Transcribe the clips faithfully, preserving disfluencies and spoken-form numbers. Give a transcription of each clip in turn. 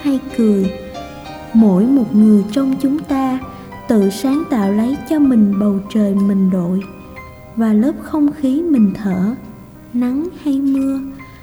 hay cười. Mỗi một người trong chúng ta tự sáng tạo lấy cho mình bầu trời mình đội và lớp không khí mình thở, nắng hay mưa,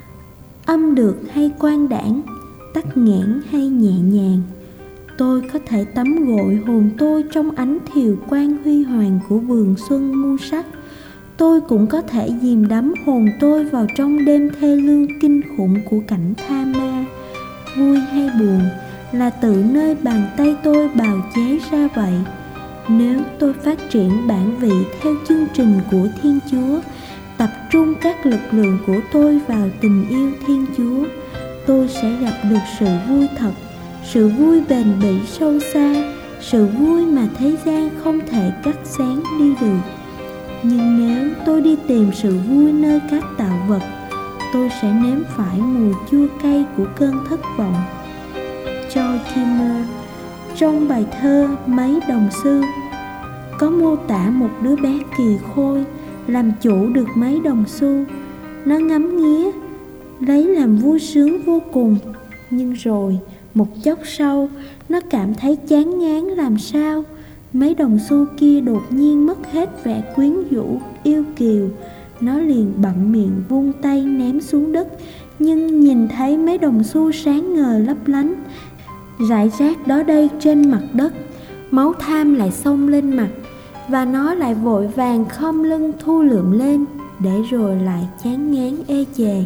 âm được hay quang đãng, tắc nghẽn hay nhẹ nhàng. Tôi có thể tắm gội hồn tôi trong ánh thiều quang huy hoàng của vườn xuân muôn sắc. Tôi cũng có thể chìm đắm hồn tôi vào trong đêm thê lương kinh khủng của cảnh tha ma. Vui hay buồn là tự nơi bàn tay tôi bào chế ra vậy. Nếu tôi phát triển bản vị theo chương trình của Thiên Chúa, tập trung các lực lượng của tôi vào tình yêu Thiên Chúa, tôi sẽ gặp được sự vui thật, sự vui bền bỉ sâu xa, sự vui mà thế gian không thể cắt xén đi được. Nhưng nếu tôi đi tìm sự vui nơi các tạo vật, tôi sẽ nếm phải mùi chua cay của cơn thất vọng. George Kimmer trong bài thơ Mấy đồng xu có mô tả một đứa bé kỳ khôi làm chủ được mấy đồng xu. Nó ngắm nghía, lấy làm vui sướng vô cùng. Nhưng rồi một chốc sau, nó cảm thấy chán ngán làm sao. Mấy đồng xu kia đột nhiên mất hết vẻ quyến rũ, yêu kiều. Nó liền bặm miệng vung tay ném xuống đất. Nhưng nhìn thấy mấy đồng xu sáng ngời lấp lánh rải rác đó đây trên mặt đất, máu tham lại xông lên mặt, và nó lại vội vàng khom lưng thu lượm lên, để rồi lại chán ngán ê chề.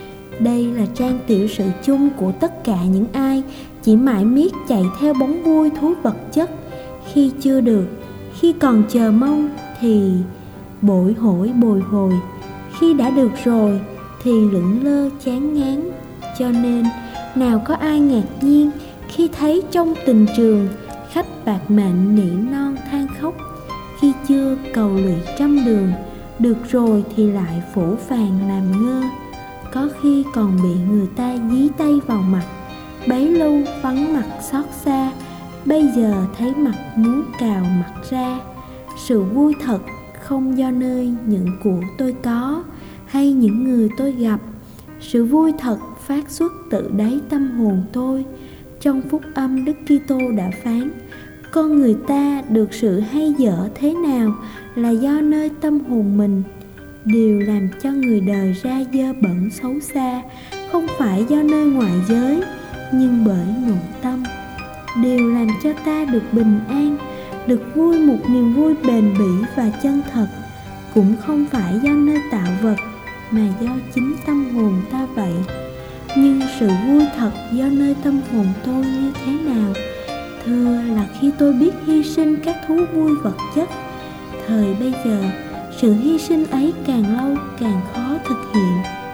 Đây là trang tiểu sử chung của tất cả những ai chỉ mãi miết chạy theo bóng vui thú vật chất. Khi chưa được, khi còn chờ mong thì bội hổi bồi hồi, khi đã được rồi thì lững lơ chán ngán. Cho nên nào có ai ngạc nhiên khi thấy trong tình trường khách bạc mệnh nỉ non than khóc, khi chưa cầu lụy trăm đường, được rồi thì lại phũ phàng làm ngơ. Có khi còn bị người ta dí tay vào mặt, bấy lâu vắng mặt xót xa, bây giờ thấy mặt muốn cào mặt ra. Sự vui thật không do nơi những của tôi có hay những người tôi gặp. Sự vui thật phát xuất từ đáy tâm hồn tôi. Trong phúc âm, Đức Kitô đã phán: con người ta được sự hay dở thế nào là do nơi tâm hồn mình. Điều làm cho người đời ra dơ bẩn xấu xa không phải do nơi ngoại giới, nhưng bởi nội tâm. Điều làm cho ta được bình an, được vui một niềm vui bền bỉ và chân thật, cũng không phải do nơi tạo vật, mà do chính tâm hồn ta vậy. Nhưng sự vui thật do nơi tâm hồn tôi như thế nào? Thưa là khi tôi biết hy sinh các thú vui vật chất. Thời bây giờ, sự hy sinh ấy càng lâu càng khó thực hiện.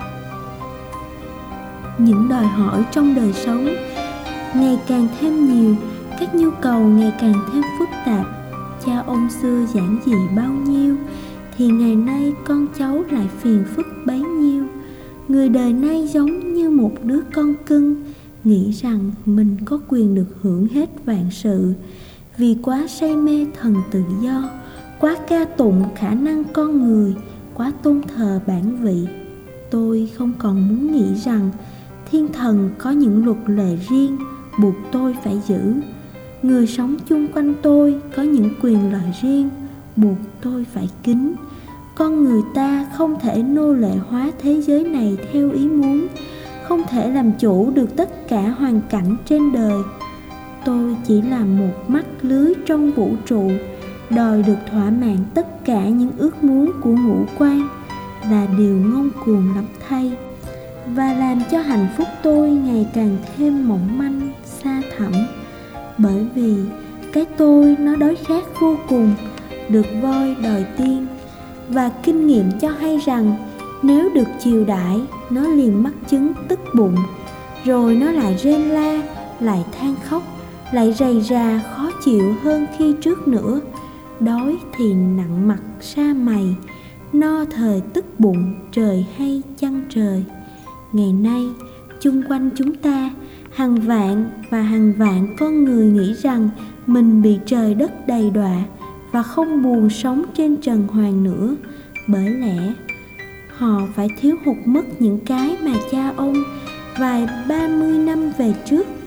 Những đòi hỏi trong đời sống ngày càng thêm nhiều, các nhu cầu ngày càng thêm phức tạp. Cha ông xưa giản dị bao nhiêu thì ngày nay con cháu lại phiền phức bấy nhiêu. Người đời nay giống như một đứa con cưng, nghĩ rằng mình có quyền được hưởng hết vạn sự, vì quá say mê thần tự do, quá ca tụng khả năng con người, quá tôn thờ bản vị. Tôi không còn muốn nghĩ rằng thiên thần có những luật lệ riêng buộc tôi phải giữ. Người sống chung quanh tôi có những quyền lợi riêng buộc tôi phải kính. Con người ta không thể nô lệ hóa thế giới này theo ý muốn, không thể làm chủ được tất cả hoàn cảnh trên đời. Tôi chỉ là một mắt lưới trong vũ trụ, đòi được thỏa mãn tất cả những ước muốn của ngũ quan là điều ngông cuồng lắm thay, và làm cho hạnh phúc tôi ngày càng thêm mỏng manh, xa thẳm. Bởi vì cái tôi nó đói khát vô cùng, được voi đòi tiên, và kinh nghiệm cho hay rằng nếu được chiều đãi, nó liền mắc chứng tức bụng, rồi nó lại rên la, lại than khóc, lại rầy rà khó chịu hơn khi trước nữa. Đói thì nặng mặt sa mày, no thời tức bụng, trời hay chăng trời. Ngày nay chung quanh chúng ta, hàng vạn và hàng vạn con người nghĩ rằng mình bị trời đất đầy đọa và không buồn sống trên trần hoàn nữa. Bởi lẽ họ phải thiếu hụt mất những cái mà cha ông vài ba mươi năm về trước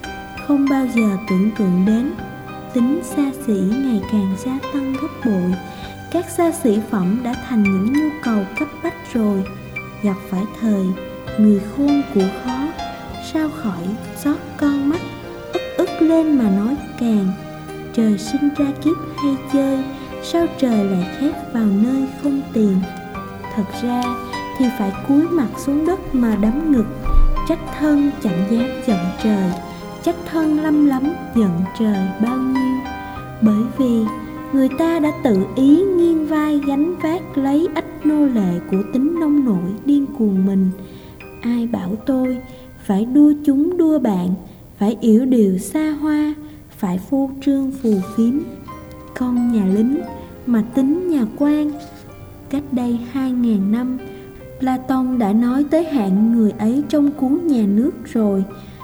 không bao giờ tưởng tượng đến. Tính xa xỉ ngày càng gia tăng gấp bội. Các xa xỉ phẩm đã thành những nhu cầu cấp bách rồi. Gặp phải thời người khôn của khó, sao khỏi xót con mắt, ức ức lên mà nói càng. Trời sinh ra kiếp hay chơi, sao trời lại khép vào nơi không tiền. Thật ra thì phải cúi mặt xuống đất mà đấm ngực, trách thân chẳng dám giận trời, trách thân lăm lắm giận trời bao nhiêu. Bởi vì người ta đã tự ý nghiêng vai gánh vác lấy ách nô lệ của tính nông nổi điên cuồng mình. Ai bảo tôi phải đua chúng đua bạn, phải yểu điệu xa hoa, phải phô trương phù phiếm. Con nhà lính mà tính nhà quan. Cách đây hai ngàn năm, Platon đã nói tới hạng người ấy trong cuốn Nhà nước rồi.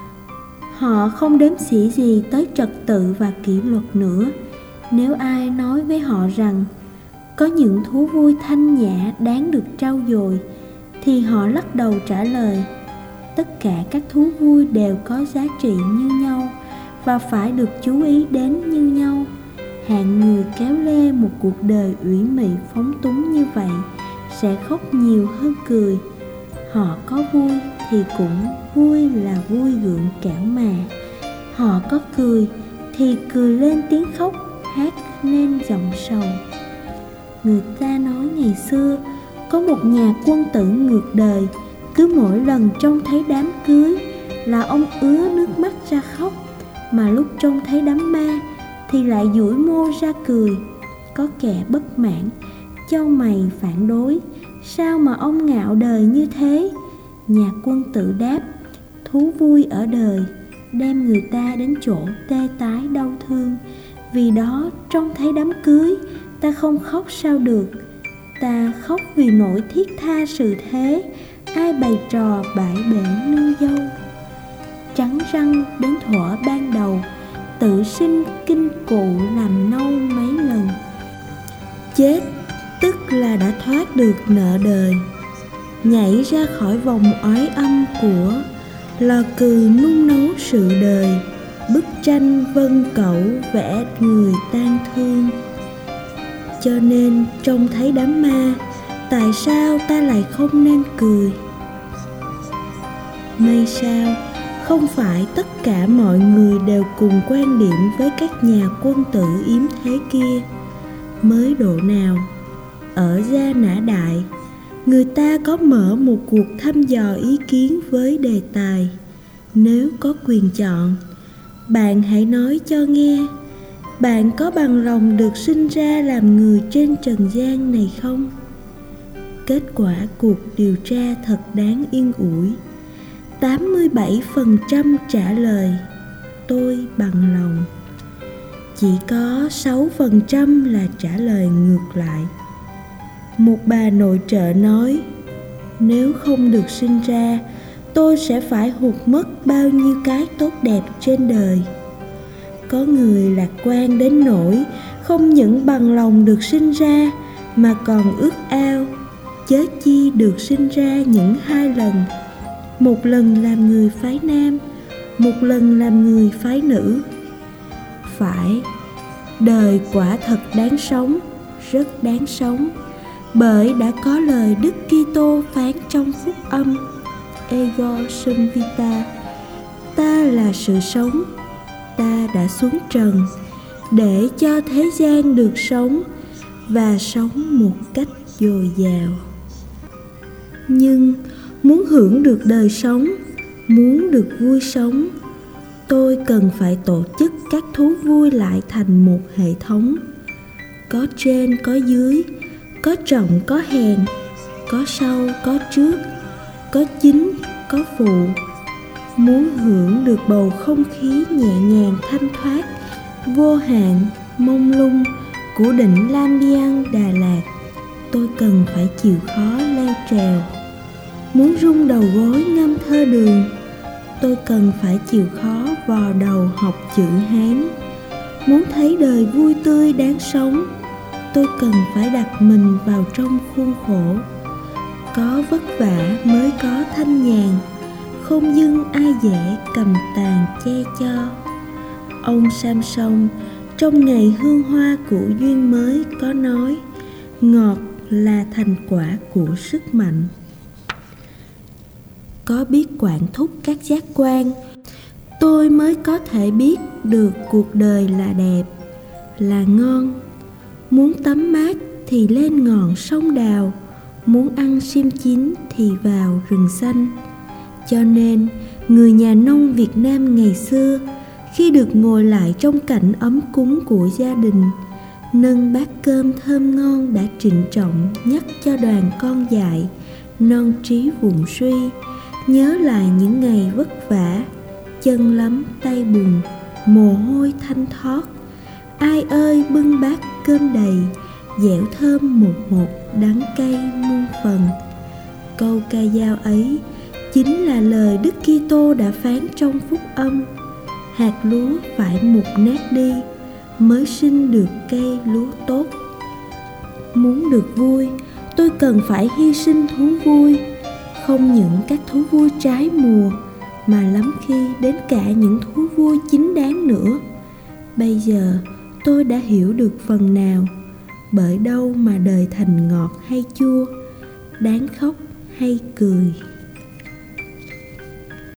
Họ không đếm xỉa gì tới trật tự và kỷ luật nữa. Nếu ai nói với họ rằng có những thú vui thanh nhã đáng được trau dồi, thì họ lắc đầu trả lời: tất cả các thú vui đều có giá trị như nhau và phải được chú ý đến như nhau. Hạng người kéo lê một cuộc đời ủy mị phóng túng như vậy sẽ khóc nhiều hơn cười. Họ có vui thì cũng vui là vui gượng kẽo mà. Họ có cười thì cười lên tiếng khóc, hát nên giọng sầu. Người ta nói ngày xưa có một nhà quân tử ngược đời, cứ mỗi lần trông thấy đám cưới là ông ứa nước mắt ra khóc, mà lúc trông thấy đám ma thì lại duỗi môi ra cười. Có kẻ bất mãn, chau mày phản đối: sao mà ông ngạo đời như thế? Nhà quân tử đáp: thú vui ở đời đem người ta đến chỗ tê tái đau thương. Vì đó trông thấy đám cưới ta không khóc sao được. Ta khóc vì nỗi thiết tha sự thế, ai bày trò bãi bể nương dâu. Trắng răng đến thuở ban đầu, tự sinh kinh cụ làm nâu mấy lần. Chết tức là đã thoát được nợ đời, nhảy ra khỏi vòng oái âm của lò cười nung nấu sự đời. Bức tranh vân cẩu vẽ người tang thương. Cho nên trông thấy đám ma, tại sao ta lại không nên cười? May sao không phải tất cả mọi người đều cùng quan điểm với các nhà quân tử yếm thế kia. Mới độ nào ở Gia Nã Đại, người ta có mở một cuộc thăm dò ý kiến với đề tài: nếu có quyền chọn, bạn hãy nói cho nghe, bạn có bằng lòng được sinh ra làm người trên trần gian này không? Kết quả cuộc điều tra thật đáng yên ủi. tám mươi bảy phần trăm trả lời tôi bằng lòng. Chỉ có sáu phần trăm là trả lời ngược lại. Một bà nội trợ nói: nếu không được sinh ra, tôi sẽ phải hụt mất bao nhiêu cái tốt đẹp trên đời. Có người lạc quan đến nỗi không những bằng lòng được sinh ra mà còn ước ao chớ chi được sinh ra những hai lần, một lần làm người phái nam, một lần làm người phái nữ. Phải, đời quả thật đáng sống, rất đáng sống, bởi đã có lời Đức Kitô phán trong phúc âm: Ego sum vita, ta là sự sống, ta đã xuống trần để cho thế gian được sống và sống một cách dồi dào. Nhưng muốn hưởng được đời sống, muốn được vui sống, tôi cần phải tổ chức các thú vui lại thành một hệ thống. Có trên có dưới, có trọng có hèn, có sau có trước, có chính có phụ. Muốn hưởng được bầu không khí nhẹ nhàng thanh thoát, vô hạn, mông lung của đỉnh Lam Biang Đà Lạt, tôi cần phải chịu khó leo trèo. Muốn rung đầu gối ngâm thơ đường, tôi cần phải chịu khó vò đầu học chữ Hán. Muốn thấy đời vui tươi đáng sống, tôi cần phải đặt mình vào trong khuôn khổ. Có vất vả mới có thanh nhàn, không dưng ai dễ cầm tàn che cho. Ông Samson trong ngày hương hoa của duyên mới có nói, ngọt là thành quả của sức mạnh. Có biết quản thúc các giác quan, tôi mới có thể biết được cuộc đời là đẹp, là ngon. Muốn tắm mát thì lên ngọn sông Đào, muốn ăn sim chín thì vào rừng xanh. Cho nên, người nhà nông Việt Nam ngày xưa, khi được ngồi lại trong cảnh ấm cúng của gia đình, nâng bát cơm thơm ngon đã trịnh trọng nhắc cho đoàn con dại, non trí vụng suy, nhớ lại những ngày vất vả, chân lấm tay bùn, mồ hôi thanh thót. Ai ơi bưng bát cơm đầy, dẻo thơm một một, đắng cay muôn phần. Câu ca dao ấy chính là lời Đức Kitô đã phán trong phúc âm: hạt lúa phải mục nát đi, mới sinh được cây lúa tốt. Muốn được vui, tôi cần phải hy sinh thú vui, không những các thú vui trái mùa, mà lắm khi đến cả những thú vui chính đáng nữa. Bây giờ tôi đã hiểu được phần nào, bởi đâu mà đời thành ngọt hay chua, đáng khóc hay cười.